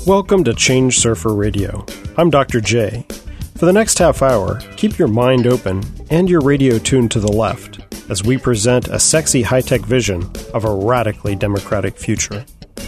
Welcome to Change Surfer Radio. I'm Dr. J. For the next half hour, keep your mind open and your radio tuned to the left as we present a sexy high-tech vision of a radically democratic future.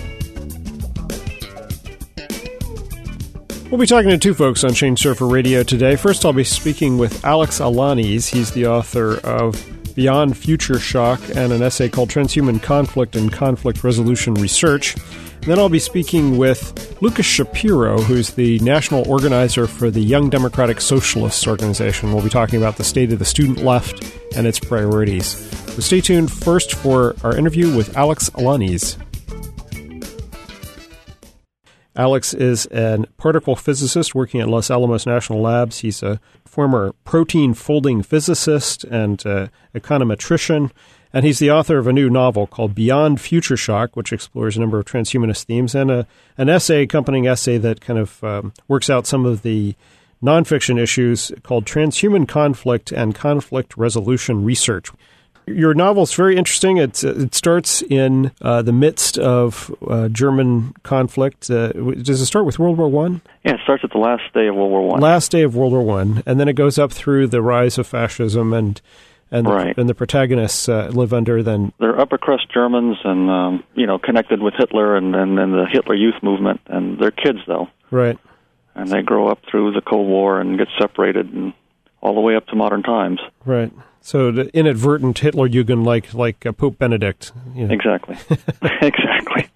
We'll be talking to two folks on Change Surfer Radio today. First, I'll be speaking with Alex Alanis. He's the author of Beyond Future Shock and an essay called Transhuman Conflict and Conflict Resolution Research. And then I'll be speaking with Lucas Shapiro, who's the national organizer for the Young Democratic Socialists organization. We'll be talking about the state of the student left and its priorities. So stay tuned first for our interview with Alex Alanis. Alex is a particle physicist working at Los Alamos National Labs. He's a former protein-folding physicist and econometrician, and he's the author of a new novel called Beyond Future Shock, which explores a number of transhumanist themes, and an accompanying essay that kind of works out some of the nonfiction issues called Transhuman Conflict and Conflict Resolution Research. Your novel's very interesting. It starts in the midst of German conflict. Does it start with World War I? Yeah, it starts at the last day of World War I. Last day of World War I, and then it goes up through the rise of fascism, and the protagonists live under then. They're upper crust Germans, and connected with Hitler and the Hitler Youth movement, and they're kids though. Right. And they grow up through the Cold War and get separated, and all the way up to modern times. Right. So the inadvertent Hitlerjugend like Pope Benedict. You know. Exactly. Exactly.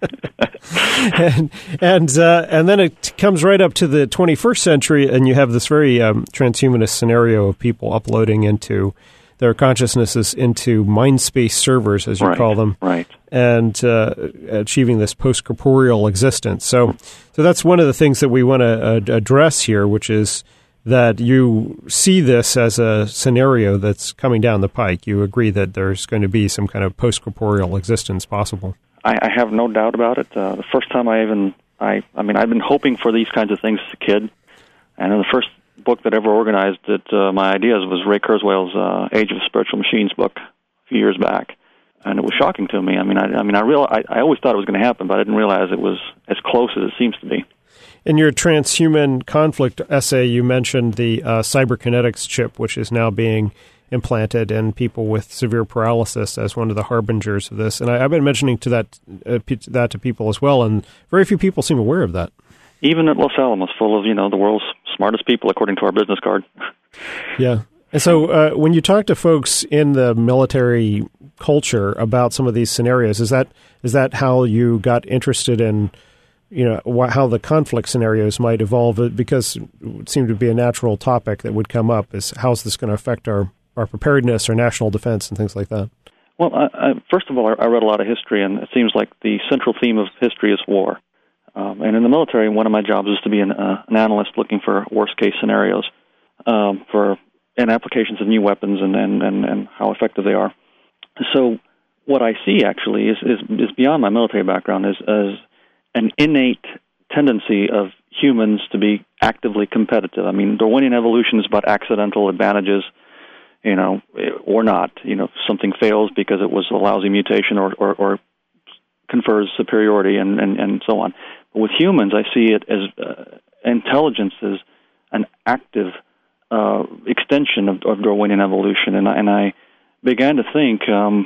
and then it comes right up to the 21st century, and you have this very transhumanist scenario of people uploading into their consciousnesses into mind space servers, as you call them, right? And achieving this post-corporeal existence. So that's one of the things that we want to address here, which is that you see this as a scenario that's coming down the pike. You agree that there's going to be some kind of post-corporeal existence possible. I have no doubt about it. The first time I've been hoping for these kinds of things as a kid, and in the first book that ever organized it, my ideas was Ray Kurzweil's Age of Spiritual Machines book a few years back, and it was shocking to me. I always thought it was going to happen, but I didn't realize it was as close as it seems to be. In your transhuman conflict essay, you mentioned the cyberkinetics chip, which is now being implanted in people with severe paralysis as one of the harbingers of this. And I've been mentioning to that to people as well, and very few people seem aware of that. Even at Los Alamos, full of the world's smartest people, according to our business card. Yeah. And so when you talk to folks in the military culture about some of these scenarios, is that how you got interested in how the conflict scenarios might evolve? Because it would seem to be a natural topic that would come up, is how's this going to affect our preparedness, our national defense, and things like that? Well, first of all, I read a lot of history, and it seems like the central theme of history is war. And in the military, one of my jobs is to be an analyst looking for worst-case scenarios and applications of new weapons and how effective they are. So what I see, actually, is beyond my military background, is an innate tendency of humans to be actively competitive. I mean, Darwinian evolution is about accidental advantages, or not. Something fails because it was a lousy mutation or confers superiority and so on. But with humans, I see it as intelligence as an active extension of Darwinian evolution. And I began to think,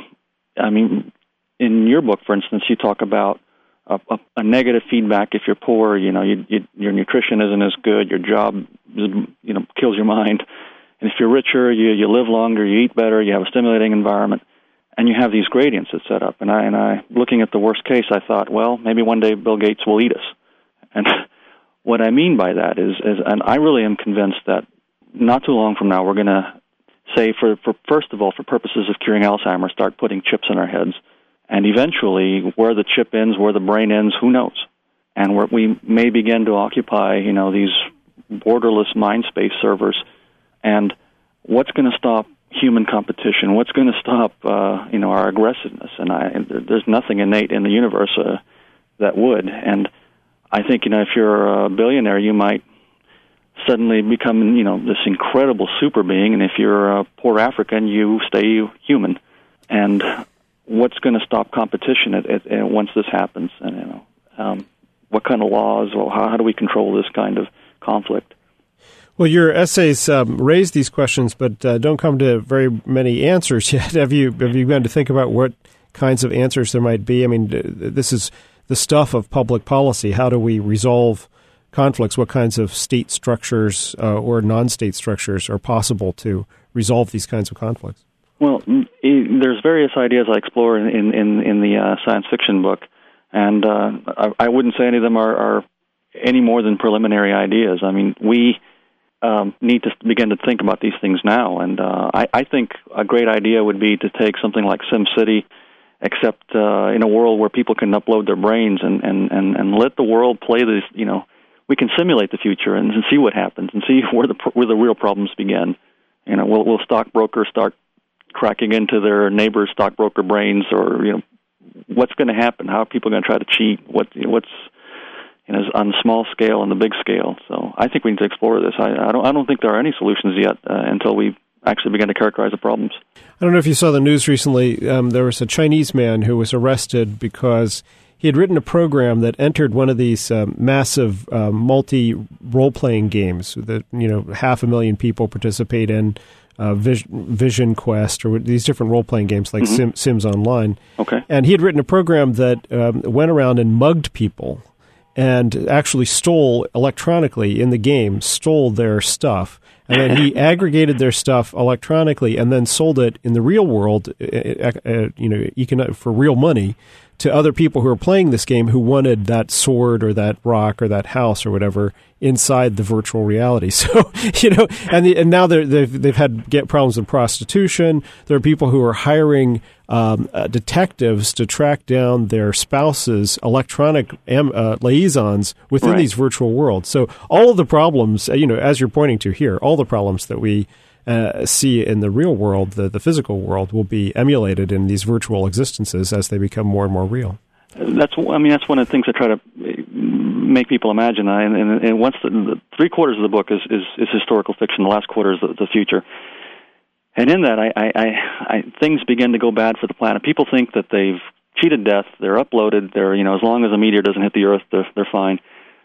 in your book, for instance, you talk about a negative feedback if you're poor. Your nutrition isn't as good, your job kills your mind. And if you're richer, you live longer, you eat better, you have a stimulating environment, and you have these gradients that set up. And I looking at the worst case, I thought, well, maybe one day Bill Gates will eat us. And what I mean by that is, and I really am convinced that not too long from now we're going to say, first of all, for purposes of curing Alzheimer's, start putting chips in our heads. And eventually, where the chip ends, where the brain ends, who knows? And we may begin to occupy, these borderless mind space servers. And what's going to stop human competition? What's going to stop, our aggressiveness? And there's nothing innate in the universe that would. And I think, if you're a billionaire, you might suddenly become, this incredible super being. And if you're a poor African, you stay human. And what's going to stop competition once this happens? And what kind of laws, or how do we control this kind of conflict? Well, your essays raise these questions, but don't come to very many answers yet. Have you begun to think about what kinds of answers there might be? I mean, this is the stuff of public policy. How do we resolve conflicts? What kinds of state structures or non-state structures are possible to resolve these kinds of conflicts? Well, there's various ideas I explore in the science fiction book, and I wouldn't say any of them are any more than preliminary ideas. I mean, we need to begin to think about these things now, and I think a great idea would be to take something like SimCity, except in a world where people can upload their brains and let the world play this. You know, we can simulate the future and see what happens and see where the real problems begin. You know, will stockbrokers start cracking into their neighbors' stockbroker brains, or what's going to happen? How are people going to try to cheat? What's on the small scale and the big scale? So I think we need to explore this. I don't think there are any solutions yet until we actually begin to characterize the problems. I don't know if you saw the news recently. There was a Chinese man who was arrested because he had written a program that entered one of these massive multi-role-playing games that 500,000 people participate in. Vision Quest, or these different role-playing games like Sims Online. Okay. And he had written a program that went around and mugged people and actually stole electronically in the game, stole their stuff. And then he aggregated their stuff electronically and then sold it in the real world, for real money to other people who are playing this game who wanted that sword or that rock or that house or whatever inside the virtual reality. So, and now they've had problems with prostitution. There are people who are hiring detectives to track down their spouses' electronic liaisons within these virtual worlds. So all of the problems, as you're pointing to here, all the problems that we see in the real world, the physical world, will be emulated in these virtual existences as they become more and more real. That's one of the things I try to make people imagine. And once the 3/4 of the book is historical fiction, the last quarter is the future. And in that, I things begin to go bad for the planet. People think that they've cheated death. They're uploaded. They're as long as a meteor doesn't hit the Earth, they're fine.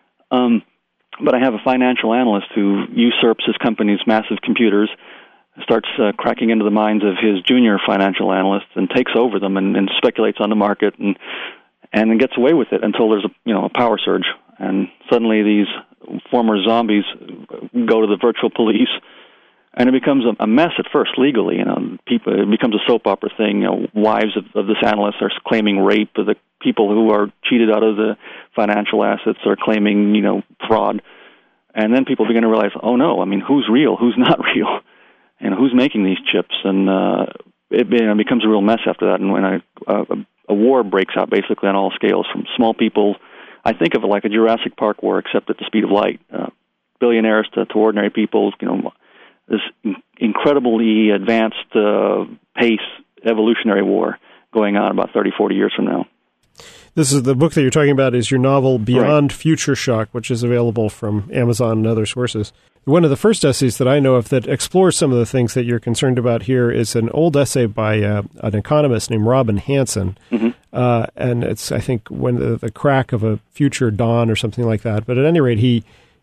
But I have a financial analyst who usurps his company's massive computers, starts cracking into the minds of his junior financial analysts, and takes over them and speculates on the market and then gets away with it until there's a power surge, and suddenly these former zombies go to the virtual police, and it becomes a mess at first legally. It becomes a soap opera thing. Wives of this analyst are claiming rape. The people who are cheated out of the financial assets are claiming fraud, and then people begin to realize, oh no, who's real, who's not real, and who's making these chips, and it becomes a real mess after that. And when a war breaks out, basically on all scales, from small people, I think of it like a Jurassic Park war, except at the speed of light. Billionaires to ordinary people, this incredibly advanced pace evolutionary war going on about 30, 40 years from now. This is the book that you're talking about is your novel Beyond Future Shock, which is available from Amazon and other sources. One of the first essays that I know of that explores some of the things that you're concerned about here is an old essay by an economist named Robin Hanson. And it's, I think, when the crack of a future dawn or something like that. But at any rate, he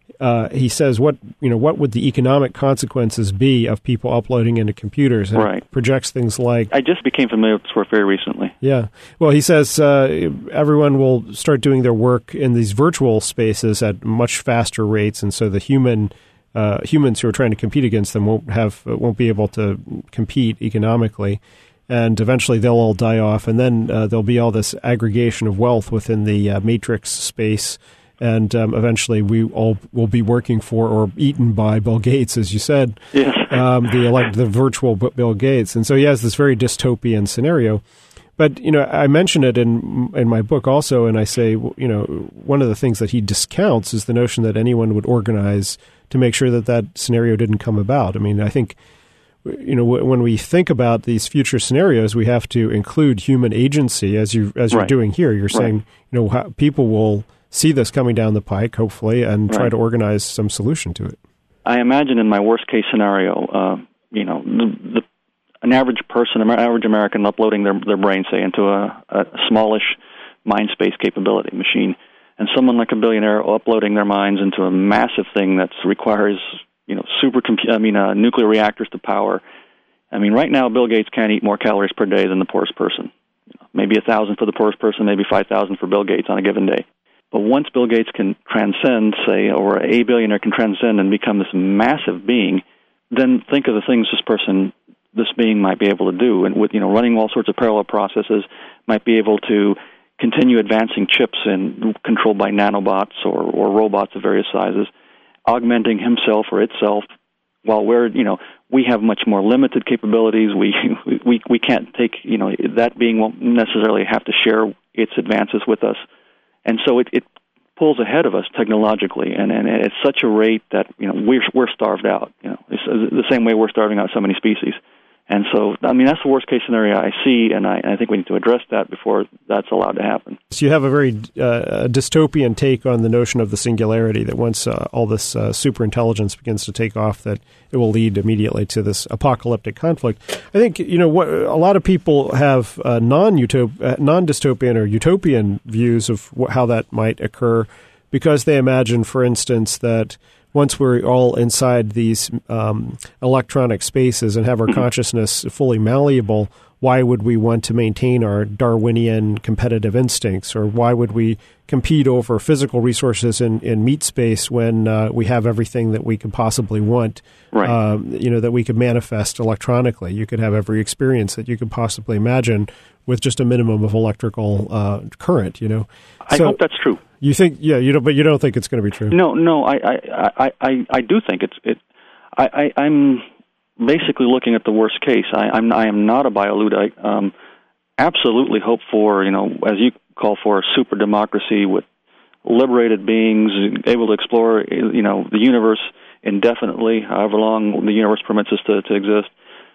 says what would the economic consequences be of people uploading into computers, and projects things like. I just became familiar with this work very recently. Yeah, well, he says everyone will start doing their work in these virtual spaces at much faster rates, and so the humans who are trying to compete against them won't be able to compete economically, and eventually they'll all die off, and then there'll be all this aggregation of wealth within the matrix space. And eventually we all will be working for or eaten by Bill Gates, as you said, the virtual Bill Gates. And so he has this very dystopian scenario. But, I mention it in my book also, and I say, one of the things that he discounts is the notion that anyone would organize to make sure that scenario didn't come about. I think, when we think about these future scenarios, we have to include human agency, as you're doing here. You're saying, how people will see this coming down the pike, hopefully, and try to organize some solution to it. I imagine in my worst-case scenario, an average person, an average American uploading their brain, say, into a smallish mind space capability machine, and someone like a billionaire uploading their minds into a massive thing that requires, nuclear reactors to power. I mean, right now, Bill Gates can't eat more calories per day than the poorest person. Maybe 1,000 for the poorest person, maybe 5,000 for Bill Gates on a given day. But once Bill Gates can transcend, say, or a billionaire can transcend and become this massive being, then think of the things this being might be able to do. And with, running all sorts of parallel processes, might be able to continue advancing chips and controlled by nanobots or robots of various sizes, augmenting himself or itself, while we have much more limited capabilities. We can't take, that being won't necessarily have to share its advances with us. And so it pulls ahead of us technologically, and at such a rate that, we're starved out. It's the same way we're starving out so many species. And so, I mean, that's the worst case scenario I see, and I think we need to address that before that's allowed to happen. So you have a very dystopian take on the notion of the singularity, that once all this superintelligence begins to take off, that it will lead immediately to this apocalyptic conflict. I think, what a lot of people have non-dystopian or utopian views of how that might occur, because they imagine, for instance, that once we're all inside these electronic spaces and have our consciousness fully malleable, why would we want to maintain our Darwinian competitive instincts? Or why would we compete over physical resources in meat space when we have everything that we could possibly want, right. That we could manifest electronically? You could have every experience that you could possibly imagine with just a minimum of electrical current, I hope that's true. You think, but you don't think it's going to be true. No, I do think I'm basically looking at the worst case. I am not a bioludite. Absolutely hope for, as you call for, a super democracy with liberated beings able to explore, the universe indefinitely, however long the universe permits us to exist.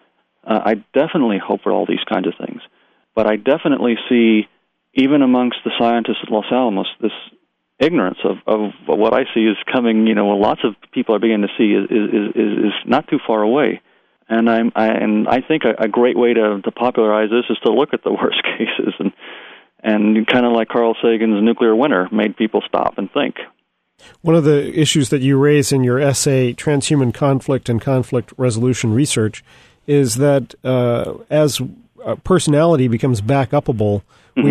I definitely hope for all these kinds of things. But I definitely see, even amongst the scientists at Los Alamos, this ignorance of what I see is coming. Lots of people are beginning to see is not too far away, and I think a great way to popularize this is to look at the worst cases and kind of like Carl Sagan's nuclear winter made people stop and think. One of the issues that you raise in your essay, Transhuman Conflict and Conflict Resolution Research, is that as personality becomes back-upable,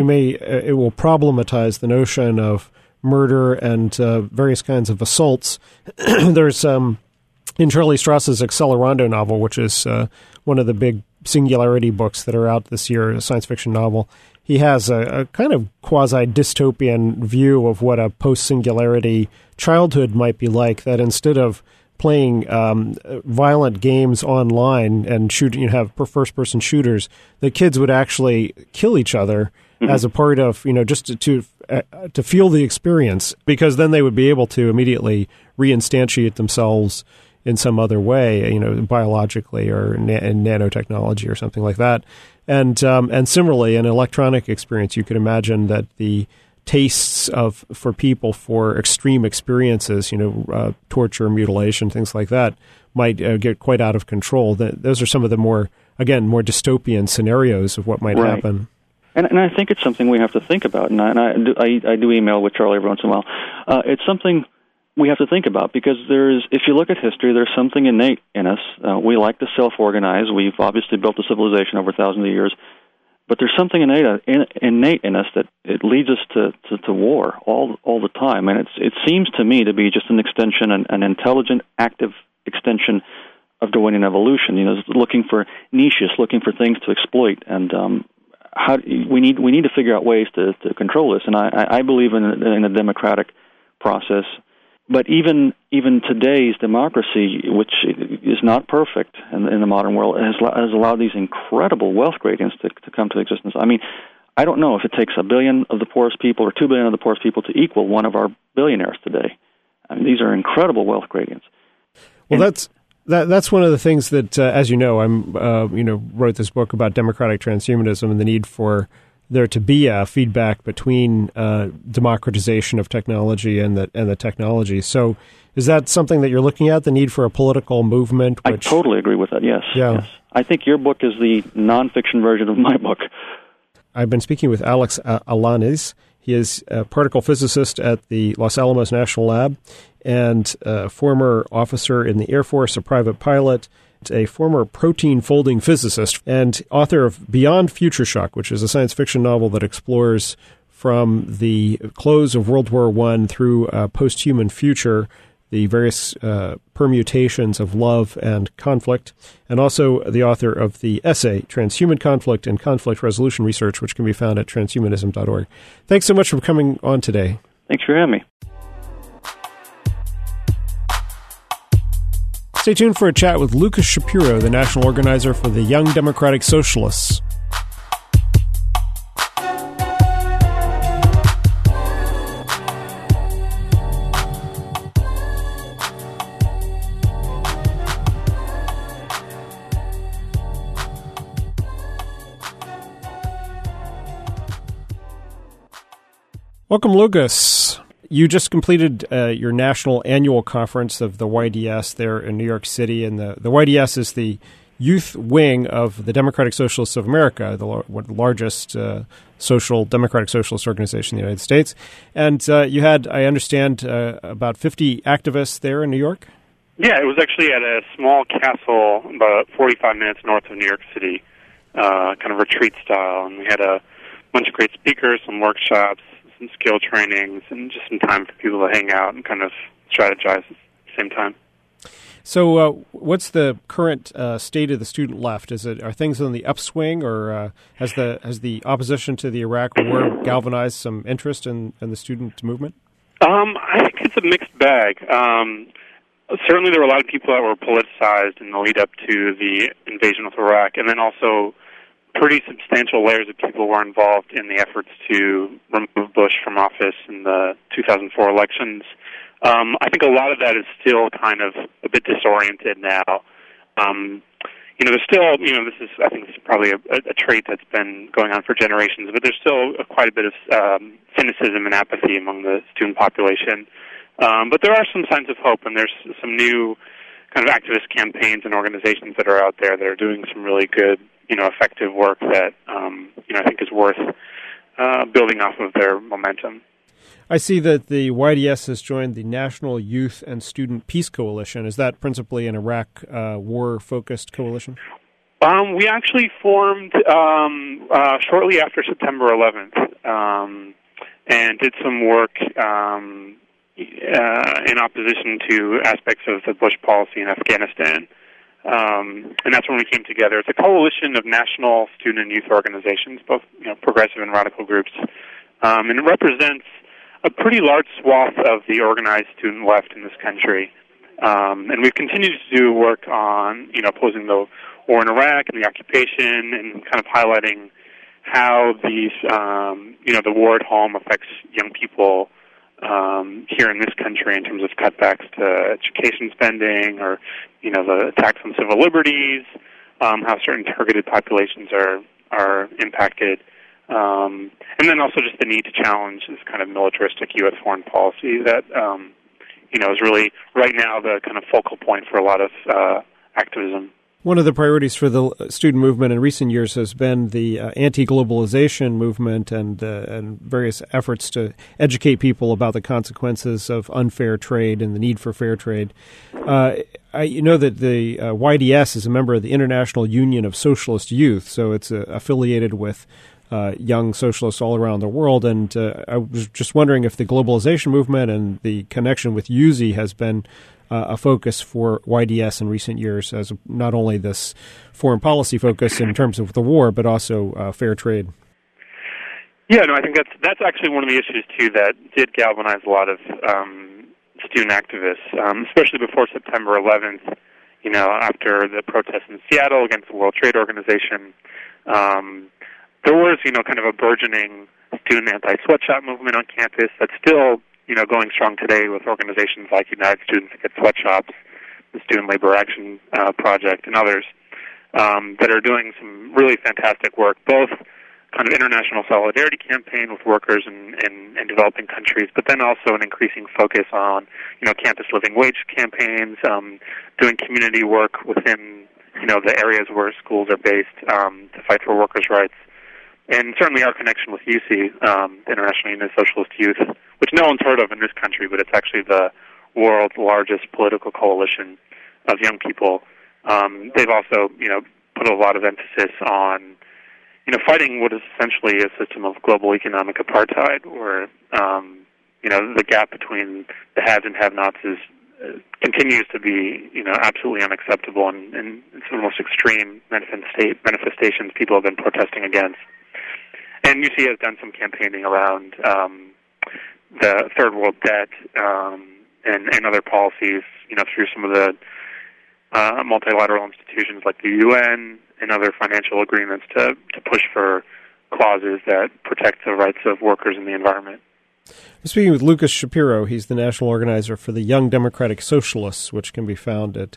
it will problematize the notion of murder and various kinds of assaults. There's in Charlie Strauss's Accelerando novel, which is one of the big singularity books that are out this year, a science fiction novel. He has a kind of quasi-dystopian view of what a post-singularity childhood might be like, that instead of playing violent games online and have first-person shooters, the kids would actually kill each other as a part of, just to feel the experience, because then they would be able to immediately reinstantiate themselves in some other way, biologically or in nanotechnology or something like that. And similarly, an electronic experience, you could imagine that the tastes for people for extreme experiences, torture, mutilation, things like that, might get quite out of control. Those are some of the more dystopian scenarios of what might happen. And I think it's something we have to think about. And I do email with Charlie every once in a while. It's something we have to think about, because if you look at history, there's something innate in us. We like to self-organize. We've obviously built a civilization over thousands of years. But there's something innate in us that it leads us to war all the time. And it seems to me to be just an extension, an intelligent, active extension of Darwinian evolution. Looking for niches, looking for things to exploit, and we need to figure out ways to control this. And I believe in a democratic process. But even today's democracy, which is not perfect in the modern world, has allowed these incredible wealth gradients to come to existence. I mean, I don't know if it takes 1 billion of the poorest people or 2 billion of the poorest people to equal one of our billionaires today. I mean, these are incredible wealth gradients. Well, that's one of the things that, as you know, I'm wrote this book about democratic transhumanism and the need for there to be a feedback between democratization of technology and the technology. So is that something that you're looking at, the need for a political movement? I totally agree with that, yes. Yeah. Yes. I think your book is the nonfiction version of my book. I've been speaking with Alex Alanis. He is a particle physicist at the Los Alamos National Lab and a former officer in the Air Force, a private pilot, a former protein folding physicist, and author of Beyond Future Shock, which is a science fiction novel that explores from the close of World War I through a post-human future the various permutations of love and conflict, and also the author of the essay Transhuman Conflict and Conflict Resolution Research, which can be found at transhumanism.org. Thanks so much for coming on today. Thanks for having me. Stay tuned for a chat with Lucas Shapiro, the national organizer for the Young Democratic Socialists. Welcome, Lucas. You just completed your national annual conference of the YDS there in New York City, and the YDS is the youth wing of the Democratic Socialists of America, the largest democratic socialist organization in the United States. And you had, I understand, about 50 activists there in New York? Yeah, it was actually at a small castle about 45 minutes north of New York City, kind of retreat style, and we had a bunch of great speakers, some workshops, some skill trainings, and just some time for people to hang out and kind of strategize at the same time. So what's the current state of the student left? Are things on the upswing, or has the opposition to the Iraq War galvanized some interest in the student movement? I think it's a mixed bag. Certainly there were a lot of people that were politicized in the lead up to the invasion of Iraq, and then also pretty substantial layers of people were involved in the efforts to remove Bush from office in the 2004 elections. I think a lot of that is still kind of a bit disoriented now. There's still, I think this is probably a trait that's been going on for generations, but there's still quite a bit of cynicism and apathy among the student population. But there are some signs of hope, and there's some new kind of activist campaigns and organizations that are out there that are doing some really good, effective work that, I think is worth building off of their momentum. I see that the YDS has joined the National Youth and Student Peace Coalition. Is that principally an Iraq war-focused coalition? We actually formed shortly after September 11th and did some work in opposition to aspects of the Bush policy in Afghanistan. And that's when we came together. It's a coalition of national student and youth organizations, both progressive and radical groups. And it represents a pretty large swath of the organized student left in this country. And we've continued to do work on, opposing the war in Iraq and the occupation, and kind of highlighting how these, the war at home affects young people here in this country in terms of cutbacks to education spending, or, the attacks on civil liberties, how certain targeted populations are impacted. And then also just the need to challenge this kind of militaristic U.S. foreign policy that, is really right now the kind of focal point for a lot of activism. One of the priorities for the student movement in recent years has been the anti-globalization movement and various efforts to educate people about the consequences of unfair trade and the need for fair trade. You know that the YDS is a member of the International Union of Socialist Youth, so it's affiliated with young socialists all around the world. And I was just wondering if the globalization movement and the connection with USI has been a focus for YDS in recent years, as not only this foreign policy focus in terms of the war, but also fair trade. Yeah, no, I think that's actually one of the issues, too, that did galvanize a lot of student activists, especially before September 11th, after the protests in Seattle against the World Trade Organization. There was, kind of a burgeoning student anti-sweatshop movement on campus that's still going strong today with organizations like United Students Against Sweatshops, the Student Labor Action Project, and others that are doing some really fantastic work, both kind of international solidarity campaign with workers in developing countries, but then also an increasing focus on, campus living wage campaigns, doing community work within, the areas where schools are based to fight for workers' rights. And certainly our connection with UC, International Union of Socialist Youth, which no one's heard of in this country, but it's actually the world's largest political coalition of young people. They've also, put a lot of emphasis on, fighting what is essentially a system of global economic apartheid, where, the gap between the haves and have-nots continues to be, absolutely unacceptable, and some of the most extreme manifestations people have been protesting against. And UC has done some campaigning around the third world debt and other policies, through some of the multilateral institutions like the UN and other financial agreements to push for clauses that protect the rights of workers and the environment. I'm speaking with Lucas Shapiro. He's the national organizer for the Young Democratic Socialists, which can be found at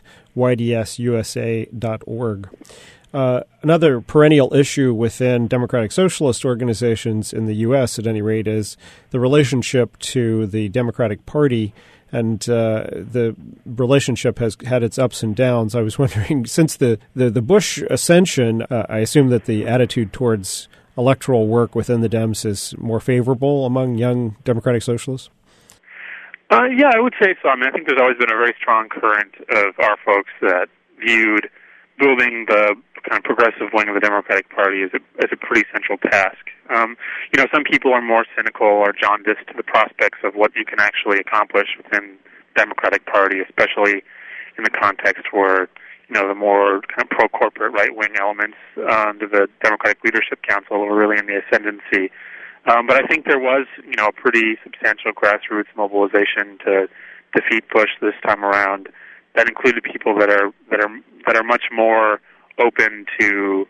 ydsusa.org. Another perennial issue within democratic socialist organizations in the U.S., at any rate, is the relationship to the Democratic Party, and the relationship has had its ups and downs. I was wondering, since the Bush ascension, I assume that the attitude towards electoral work within the Dems is more favorable among young democratic socialists? Yeah, I would say so. I think there's always been a very strong current of our folks that viewed building the kind of progressive wing of the Democratic Party as a pretty central task. Some people are more cynical or jaundiced to the prospects of what you can actually accomplish within the Democratic Party, especially in the context where, the more kind of pro-corporate right-wing elements under the Democratic Leadership Council are really in the ascendancy. But I think there was, a pretty substantial grassroots mobilization to defeat Bush this time around. That included people that are much more open to,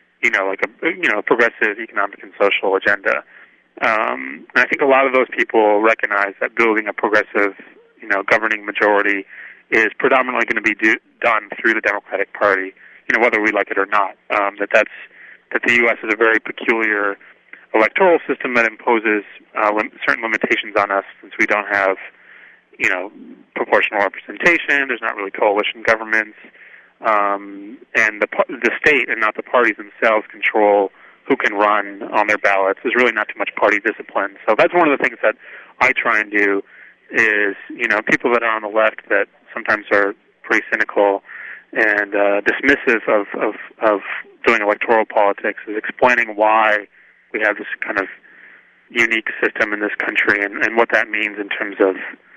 a progressive economic and social agenda. And I think a lot of those people recognize that building a progressive, governing majority is predominantly going to be done through the Democratic Party, whether we like it or not. That the U.S. is a very peculiar electoral system that imposes certain limitations on us, since we don't have, proportional representation. There's not really coalition governments, and the state and not the parties themselves control who can run on their ballots. There's really not too much party discipline. So that's one of the things that I try and do is, people that are on the left that sometimes are pretty cynical and dismissive of doing electoral politics, is explaining why we have this kind of unique system in this country and what that means in terms of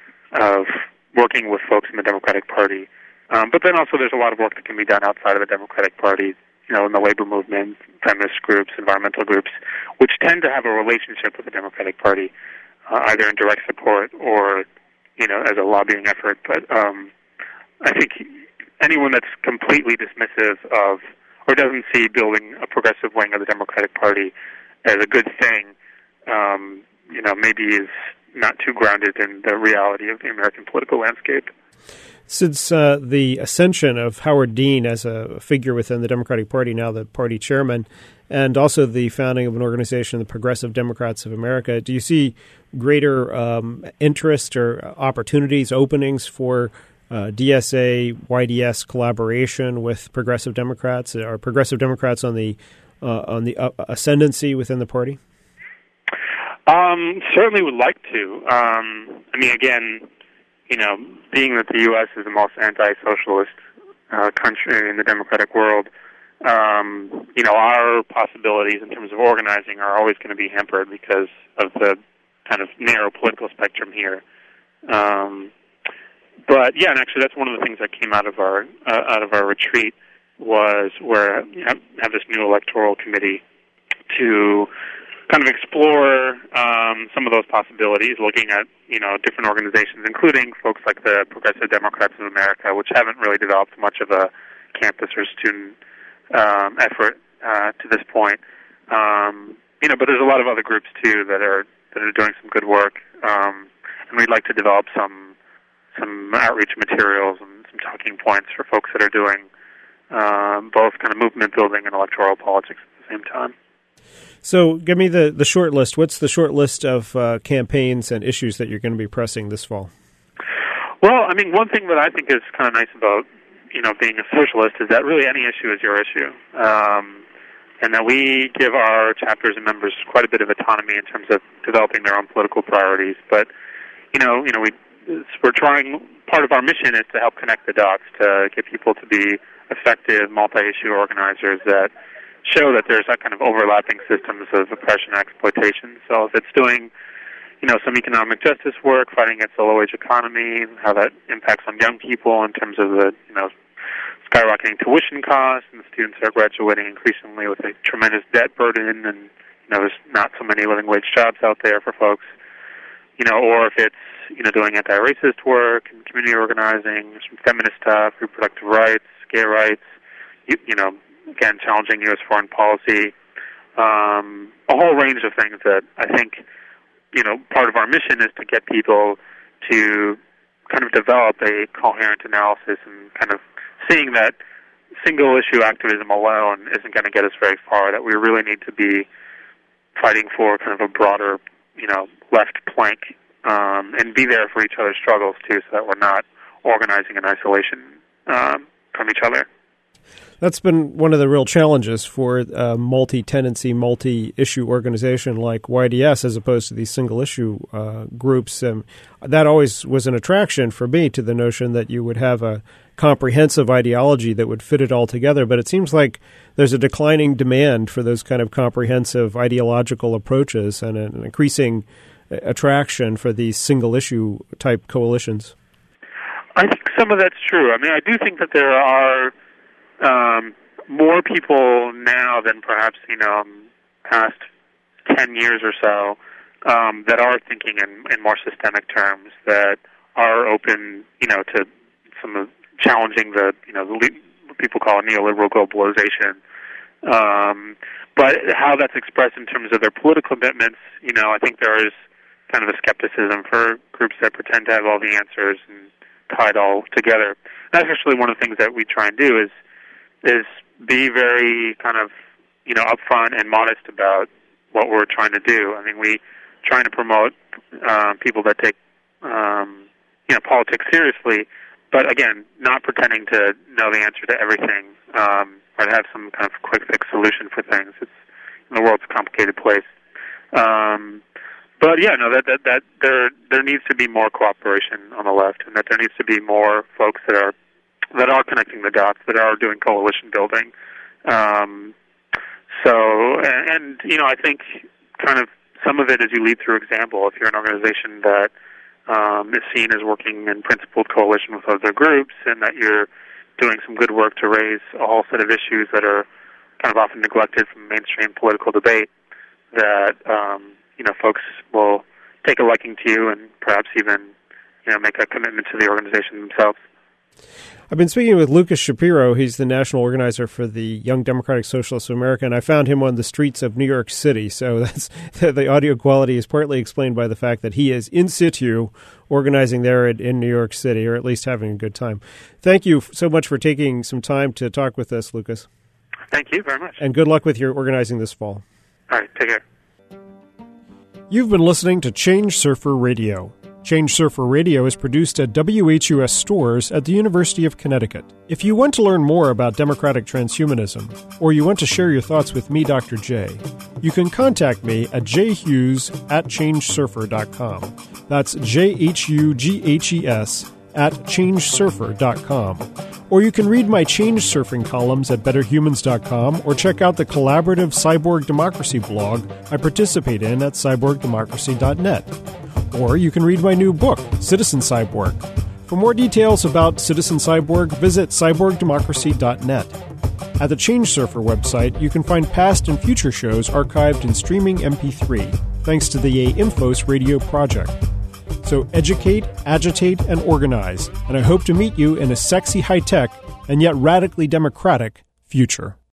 working with folks in the Democratic Party. But then also there's a lot of work that can be done outside of the Democratic Party, in the labor movement, feminist groups, environmental groups, which tend to have a relationship with the Democratic Party, either in direct support or, as a lobbying effort. But I think anyone that's completely dismissive of or doesn't see building a progressive wing of the Democratic Party as a good thing, maybe is not too grounded in the reality of the American political landscape. Since the ascension of Howard Dean as a figure within the Democratic Party, now the party chairman, and also the founding of an organization, the Progressive Democrats of America, do you see greater interest or opportunities, openings for DSA, YDS collaboration with Progressive Democrats? Are Progressive Democrats on the ascendancy within the party? Certainly would like to. Again, being that the U.S. is the most anti-socialist country in the democratic world, our possibilities in terms of organizing are always going to be hampered because of the kind of narrow political spectrum here. But yeah, and actually that's one of the things that came out of our retreat was where have this new electoral committee to kind of explore some of those possibilities, looking at different organizations, including folks like the Progressive Democrats of America, which haven't really developed much of a campus or student effort to this point. But there's a lot of other groups too that are doing some good work, and we'd like to develop some outreach materials and some talking points for folks that are doing both kind of movement building and electoral politics at the same time. So give me the short list. What's the short list of campaigns and issues that you're going to be pressing this fall? Well, one thing that I think is kind of nice about, being a socialist is that really any issue is your issue. and that we give our chapters and members quite a bit of autonomy in terms of developing their own political priorities. But we're trying. Part of our mission is to help connect the dots, to get people to be effective multi-issue organizers that show that there's that kind of overlapping systems of oppression and exploitation. So if it's doing, some economic justice work, fighting against the low-wage economy, how that impacts on young people in terms of the, skyrocketing tuition costs, and the students are graduating increasingly with a tremendous debt burden, and, there's not so many living wage jobs out there for folks, or if it's, doing anti-racist work and community organizing, some feminist stuff, reproductive rights, gay rights, again, challenging U.S. foreign policy, a whole range of things that I think, part of our mission is to get people to kind of develop a coherent analysis and kind of seeing that single-issue activism alone isn't going to get us very far, that we really need to be fighting for kind of a broader, left plank, and be there for each other's struggles, too, so that we're not organizing in isolation from each other. That's been one of the real challenges for a multi-tenancy, multi-issue organization like YDS as opposed to these single-issue groups. That always was an attraction for me to the notion that you would have a comprehensive ideology that would fit it all together. But it seems like there's a declining demand for those kind of comprehensive ideological approaches and an increasing attraction for these single-issue type coalitions. I think some of that's true. I mean, I do think that there are more people now than perhaps, past 10 years or so that are thinking in more systemic terms, that are open, to some of challenging the what people call neoliberal globalization. But how that's expressed in terms of their political commitments, I think there is kind of a skepticism for groups that pretend to have all the answers and tie it all together. That's actually one of the things that we try and do is be very kind of, upfront and modest about what we're trying to do. I mean, we trying to promote people that take, politics seriously, but again, not pretending to know the answer to everything or to have some kind of quick fix solution for things. The world's a complicated place. But yeah, no, that there needs to be more cooperation on the left, and that there needs to be more folks that are connecting the dots, that are doing coalition building. I think kind of some of it is you lead through example. If you're an organization that is seen as working in principled coalition with other groups, and that you're doing some good work to raise a whole set of issues that are kind of often neglected from mainstream political debate, that folks will take a liking to you and perhaps even make a commitment to the organization themselves. I've been speaking with Lucas Shapiro. He's the national organizer for the Young Democratic Socialists of America, and I found him on the streets of New York City. So that's the audio quality is partly explained by the fact that he is in situ organizing there in New York City, or at least having a good time. Thank you so much for taking some time to talk with us, Lucas. Thank you very much. And good luck with your organizing this fall. All right, take care. You've been listening to Change Surfer Radio. Change Surfer Radio is produced at WHUS stores at the University of Connecticut. If you want to learn more about democratic transhumanism, or you want to share your thoughts with me, Dr. J, you can contact me at jhughes@changesurfer.com. That's JHUGHES @changesurfer.com. Or you can read my Change Surfing columns at betterhumans.com, or check out the collaborative Cyborg Democracy blog I participate in at cyborgdemocracy.net. Or you can read my new book, Citizen Cyborg. For more details about Citizen Cyborg, visit cyborgdemocracy.net. At the Change Surfer website, you can find past and future shows archived in streaming MP3, thanks to the Infos Radio project. So educate, agitate, and organize, and I hope to meet you in a sexy, high-tech, and yet radically democratic future.